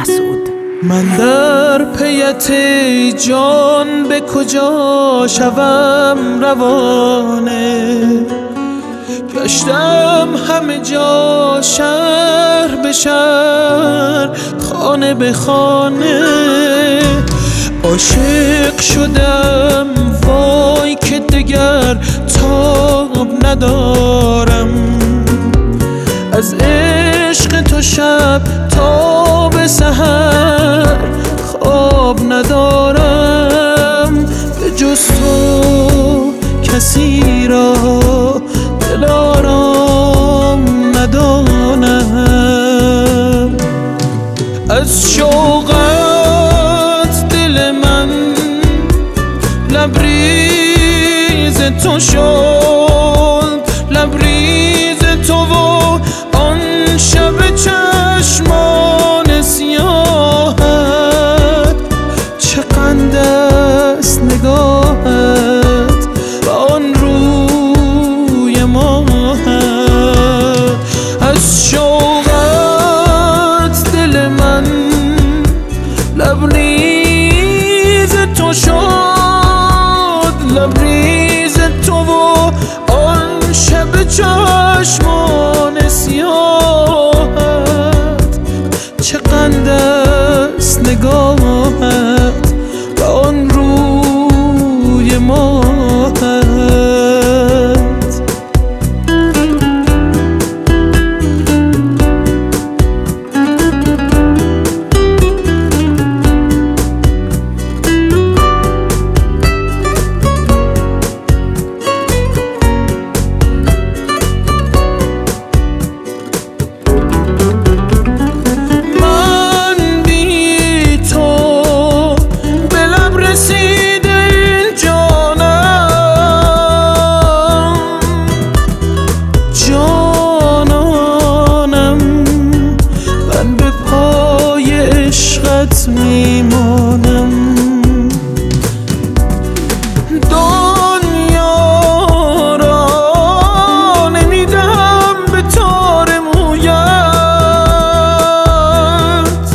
مسعود. من در پیت جان به کجا شوم روانه، گشتم همه جا شهر به شهر خانه به خانه، عاشق شدم وای که دگر تاب ندارم، از عشق تو شب تا به سحر خواب ندارم، به جز تو کسی را دلارام ندانم، از شوقت دل من لبریز تو شد، لبریز تو و آن شب چشمان سیاهت، چه قند است نگاهت و آن روی ماهت، از شوقت دل من لبریز تو شد، لبریز تو و آن شب چشمان سیاهت، چه قند است نگاهت و آن روی ماهت. میمانم دنیا را نمیدم به تار مویت،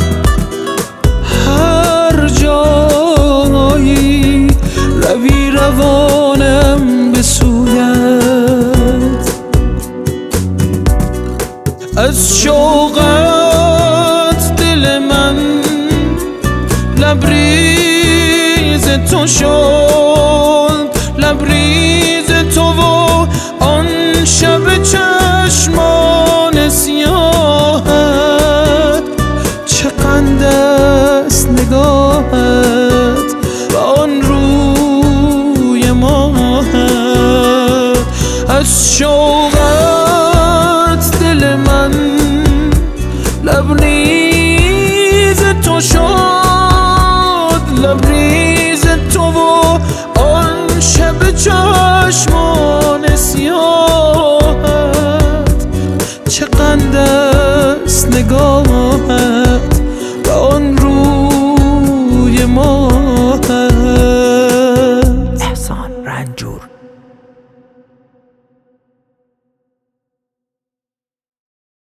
هر جایی روی روانم به سویت، از شوقت دل من لبریز تو شد، لبریز تو و آن شب چشمان سیاهت، چه قند است نگاهت و آن روی ماهت، از شوقت دل من لبریز تو شد، لبریز تو و آن شب چشمان سیاهت، چه قند است نگاهت